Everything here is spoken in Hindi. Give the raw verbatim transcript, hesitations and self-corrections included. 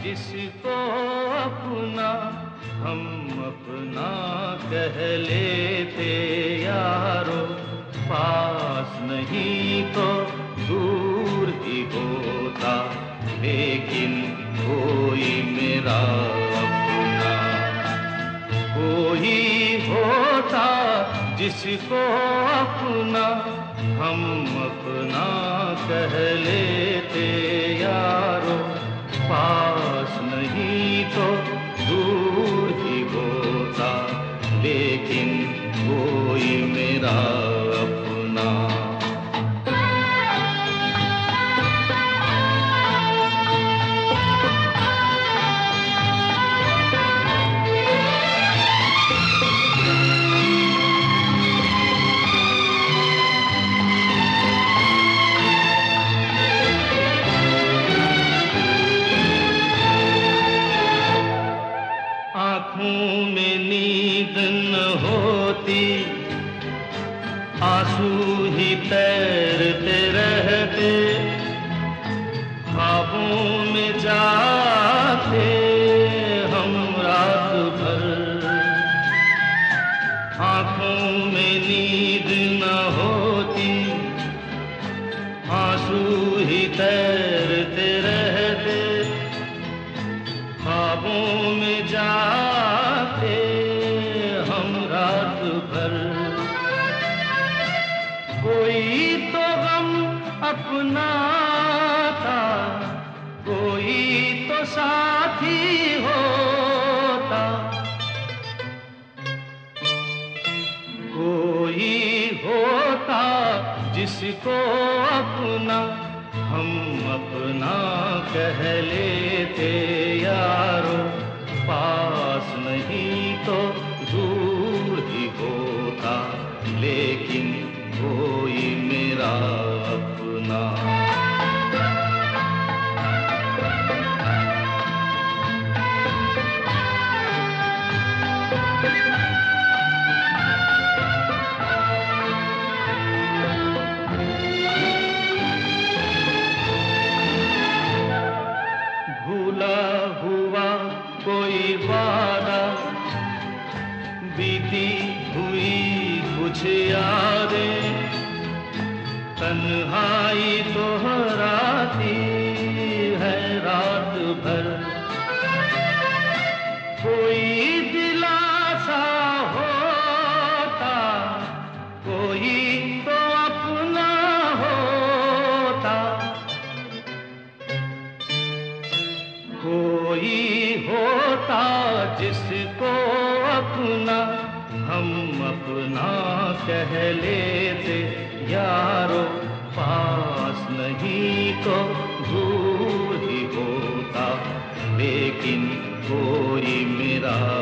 जिसको अपना हम अपना कह लेते यारो, पास नहीं तो दूर ही होता, लेकिन कोई मेरा अपना कोई होता, जिसको अपना हम अपना कह लेते यारो, पास नहीं तो दूर ही होता, लेकिन कोई मेरा अपना। आँखों में नींद न होती, आंसू ही तैरते रहते, ख्वाबों में जाते हम रात भर। आँखों में नींद न होती, आंसू ही तैरते रहते, ख्वाबों में जाते हम रात भर। कोई तो गम अपना था, कोई तो साथी होता, कोई होता जिसको अपना हम अपना कह लेते यारो, पास नहीं तो दूर ही होता, लेकिन कोई मेरा अपना। भूला हुआ कोई वादा, बीती हुई कुछ यादें, तन्हाई दोहराती है रात भर। कोई दिलासा होता, कोई तो अपना होता, कोई होता जिसको अपना हम अपना कह लेते यारो, पास नहीं तो दूर ही होता, लेकिन कोई मेरा